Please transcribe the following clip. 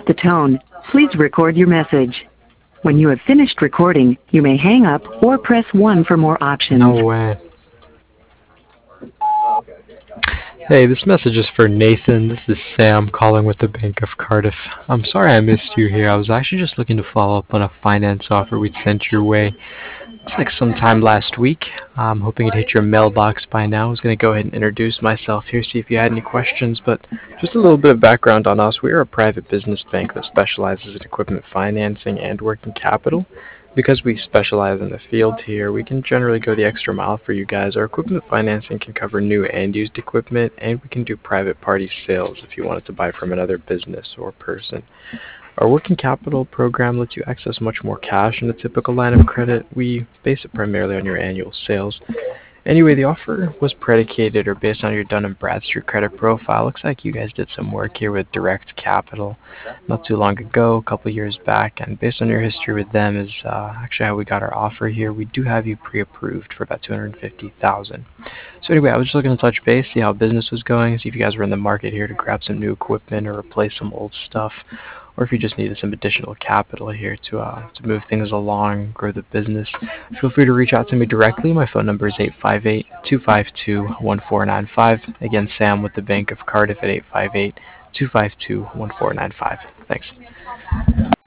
At the tone, please record your message. When you have finished recording, you may hang up or press 1 for more options. No way. Hey, this message is for Nathan. This is Sam calling with the Bank of Cardiff. I'm sorry I missed you here. I was actually just looking to follow up on a finance offer we'd sent your way. It's like sometime last week. I'm hoping it hit your mailbox by now. I was going to go ahead and introduce myself here, see if you had any questions, but just a little bit of background on us. We are a private business bank that specializes in equipment financing and working capital. Because we specialize in the field here, we can generally go the extra mile for you guys. Our equipment financing can cover new and used equipment, and we can do private party sales if you wanted to buy from another business or person. Our working capital program lets you access much more cash than a typical line of credit. We base it primarily on your annual sales. Anyway, the offer was predicated or based on your Dun & Bradstreet credit profile. Looks like you guys did some work here with Direct Capital not too long ago, a couple years back, and based on your history with them is actually how we got our offer here. We do have you pre-approved for about $250,000. So anyway, I was just looking to touch base, see how business was going, see if you guys were in the market here to grab some new equipment or replace some old stuff, or if you just needed some additional capital here to move things along, grow the business. Feel free to reach out to me directly. My phone number is 858-252-1495. Again, Sam with the Bank of Cardiff at 858-252-1495. Thanks.